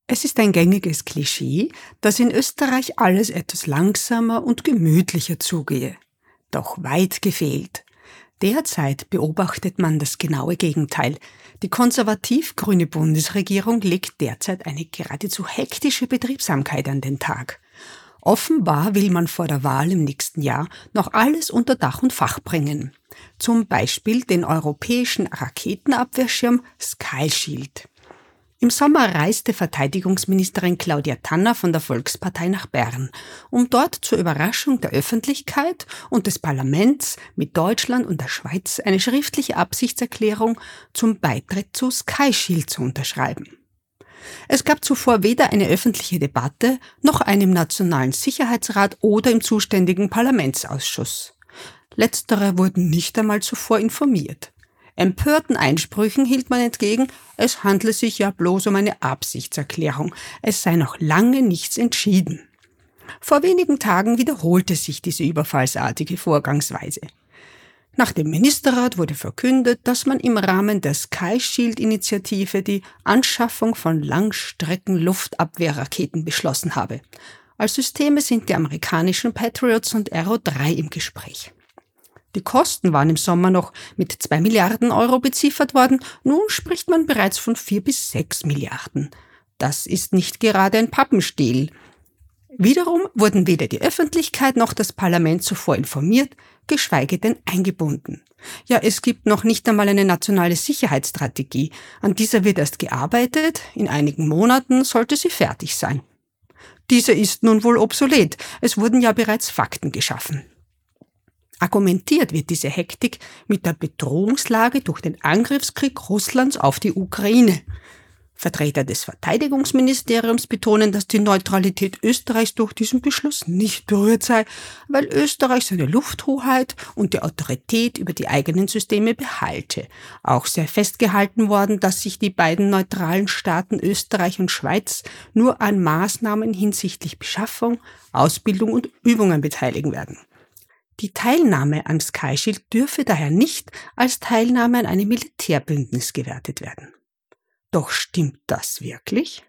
Es ist ein gängiges Klischee, dass in Österreich alles etwas langsamer und gemütlicher zugehe. Doch weit gefehlt. Derzeit beobachtet man das genaue Gegenteil. Die konservativ-grüne Bundesregierung legt derzeit eine geradezu hektische Betriebsamkeit an den Tag. Offenbar will man vor der Wahl im nächsten Jahr noch alles unter Dach und Fach bringen. Zum Beispiel den europäischen Raketenabwehrschirm Sky Shield. Im Sommer reiste Verteidigungsministerin Claudia Tanner von der Volkspartei nach Bern, um dort zur Überraschung der Öffentlichkeit und des Parlaments mit Deutschland und der Schweiz eine schriftliche Absichtserklärung zum Beitritt zu Sky Shield zu unterschreiben. Es gab zuvor weder eine öffentliche Debatte noch eine im Nationalen Sicherheitsrat oder im zuständigen Parlamentsausschuss. Letztere wurden nicht einmal zuvor informiert. Empörten Einsprüchen hielt man entgegen, es handle sich ja bloß um eine Absichtserklärung, es sei noch lange nichts entschieden. Vor wenigen Tagen wiederholte sich diese überfallsartige Vorgangsweise. Nach dem Ministerrat wurde verkündet, dass man im Rahmen der Sky Shield-Initiative die Anschaffung von Langstrecken-Luftabwehrraketen beschlossen habe. Als Systeme sind die amerikanischen Patriots und Arrow 3 im Gespräch. Die Kosten waren im Sommer noch mit 2 Milliarden Euro beziffert worden, nun spricht man bereits von 4 bis 6 Milliarden. Das ist nicht gerade ein Pappenstiel. Wiederum wurden weder die Öffentlichkeit noch das Parlament zuvor informiert, geschweige denn eingebunden. Ja, es gibt noch nicht einmal eine nationale Sicherheitsstrategie. An dieser wird erst gearbeitet, in einigen Monaten sollte sie fertig sein. Diese ist nun wohl obsolet, es wurden ja bereits Fakten geschaffen. Argumentiert wird diese Hektik mit der Bedrohungslage durch den Angriffskrieg Russlands auf die Ukraine. Vertreter des Verteidigungsministeriums betonen, dass die Neutralität Österreichs durch diesen Beschluss nicht berührt sei, weil Österreich seine Lufthoheit und die Autorität über die eigenen Systeme behalte. Auch sei festgehalten worden, dass sich die beiden neutralen Staaten Österreich und Schweiz nur an Maßnahmen hinsichtlich Beschaffung, Ausbildung und Übungen beteiligen werden. Die Teilnahme am Sky Shield dürfe daher nicht als Teilnahme an einem Militärbündnis gewertet werden. Doch stimmt das wirklich?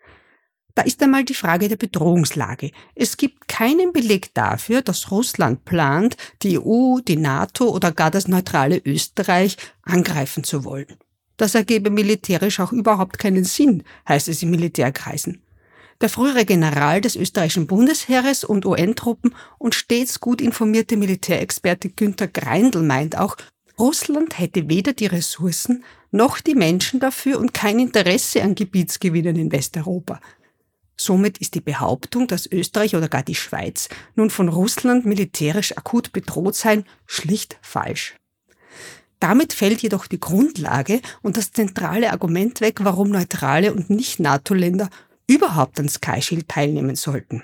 Da ist einmal die Frage der Bedrohungslage. Es gibt keinen Beleg dafür, dass Russland plant, die EU, die NATO oder gar das neutrale Österreich angreifen zu wollen. Das ergebe militärisch auch überhaupt keinen Sinn, heißt es in Militärkreisen. Der frühere General des österreichischen Bundesheeres und UN-Truppen und stets gut informierte Militärexperte Günther Greindl meint auch, Russland hätte weder die Ressourcen noch die Menschen dafür und kein Interesse an Gebietsgewinnen in Westeuropa. Somit ist die Behauptung, dass Österreich oder gar die Schweiz nun von Russland militärisch akut bedroht seien, schlicht falsch. Damit fällt jedoch die Grundlage und das zentrale Argument weg, warum neutrale und nicht-NATO-Länder überhaupt an Sky Shield teilnehmen sollten.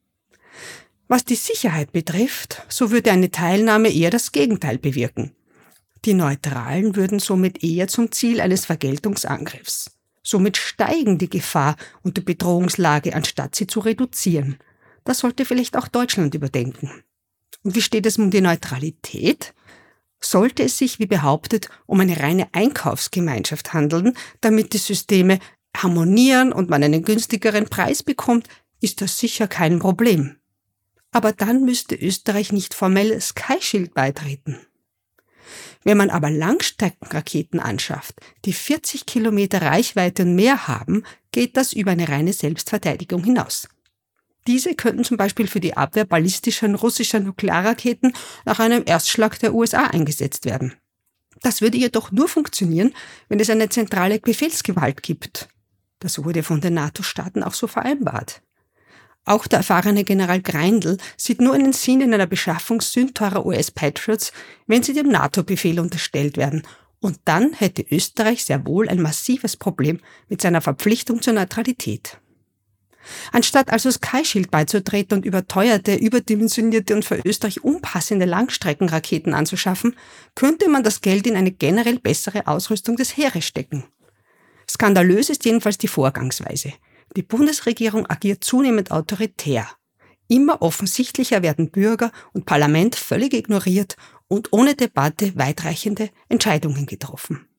Was die Sicherheit betrifft, so würde eine Teilnahme eher das Gegenteil bewirken. Die Neutralen würden somit eher zum Ziel eines Vergeltungsangriffs. Somit steigen die Gefahr und die Bedrohungslage, anstatt sie zu reduzieren. Das sollte vielleicht auch Deutschland überdenken. Und wie steht es um die Neutralität? Sollte es sich, wie behauptet, um eine reine Einkaufsgemeinschaft handeln, damit die Systeme harmonieren und man einen günstigeren Preis bekommt, ist das sicher kein Problem. Aber dann müsste Österreich nicht formell Sky Shield beitreten. Wenn man aber Langstreckenraketen anschafft, die 40 Kilometer Reichweite und mehr haben, geht das über eine reine Selbstverteidigung hinaus. Diese könnten zum Beispiel für die Abwehr ballistischer russischer Nuklearraketen nach einem Erstschlag der USA eingesetzt werden. Das würde jedoch nur funktionieren, wenn es eine zentrale Befehlsgewalt gibt. Das wurde von den NATO-Staaten auch so vereinbart. Auch der erfahrene General Greindl sieht nur einen Sinn in einer Beschaffung sündteurer US-Patriots, wenn sie dem NATO-Befehl unterstellt werden. Und dann hätte Österreich sehr wohl ein massives Problem mit seiner Verpflichtung zur Neutralität. Anstatt also Sky Shield beizutreten und überteuerte, überdimensionierte und für Österreich unpassende Langstreckenraketen anzuschaffen, könnte man das Geld in eine generell bessere Ausrüstung des Heeres stecken. Skandalös ist jedenfalls die Vorgangsweise. Die Bundesregierung agiert zunehmend autoritär. Immer offensichtlicher werden Bürger und Parlament völlig ignoriert und ohne Debatte weitreichende Entscheidungen getroffen.